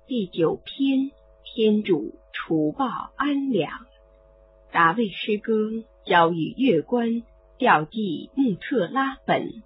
第9篇，天主除暴安良。达味诗歌，交与乐官，调记穆特拉本。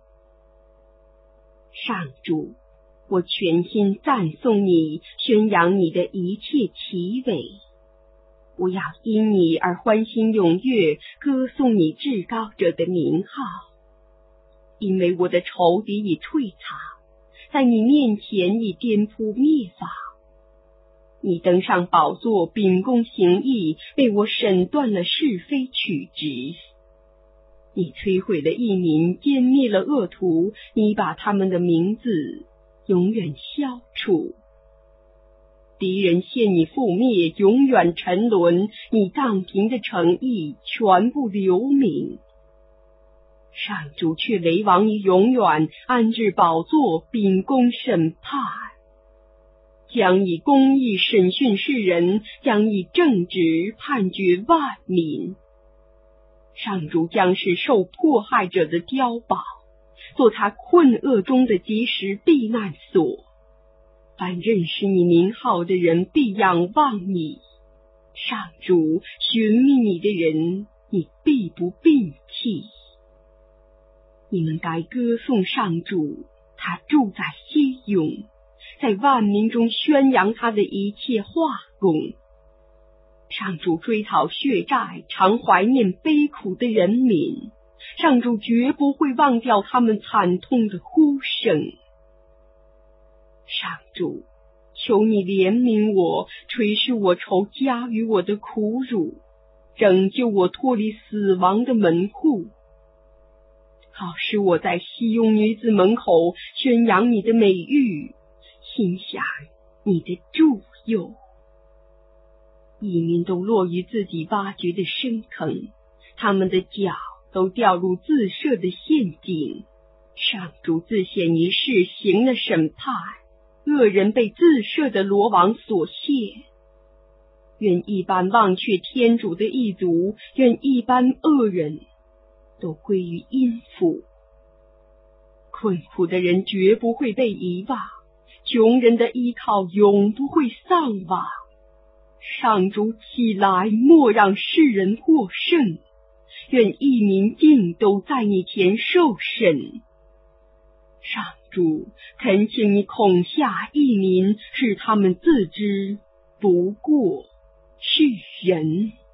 上主，我全心赞颂你，宣扬你的一切奇伟。我要因你而欢欣踊跃，歌颂你至高者的名号。因为我的仇敌已退藏，在你面前已颠扑灭法。你登上宝座，秉公行义，为我审断了是非曲直。你摧毁了异民，歼灭了恶徒，你把他们的名字永远消除。敌人陷你覆灭，永远沉沦，你荡平的诚意全部留名。上主却为王于永远，安置宝座，秉公审判，将以公义审讯世人，将以正直判决万民。上主将是受迫害者的碉堡，做他困厄中的及时避难所。凡认识你名号的人必仰望你，上主寻觅你的人，你必不摒弃。你们该歌颂上主，他住在西永，在万民中宣扬他的一切化工。上主追讨血债，常怀念悲苦的人民，上主绝不会忘掉他们惨痛的呼声。上主，求你怜悯我，垂恤我仇家与我的苦辱，拯救我脱离死亡的门户，好使我在西雍女子门口宣扬你的美誉，心想你的助佑。异民都落于自己挖掘的深坑，他们的脚都掉入自设的陷阱。上主自显一事，行了审判，恶人被自设的罗网所陷。愿一般忘却天主的异族，愿一般恶人都归于阴府。困苦的人绝不会被遗忘，穷人的依靠永不会丧亡。上主起来，莫让世人获胜，愿异民尽都在你前受审。上主，恳请你恐吓异民，使他们自知不过是人。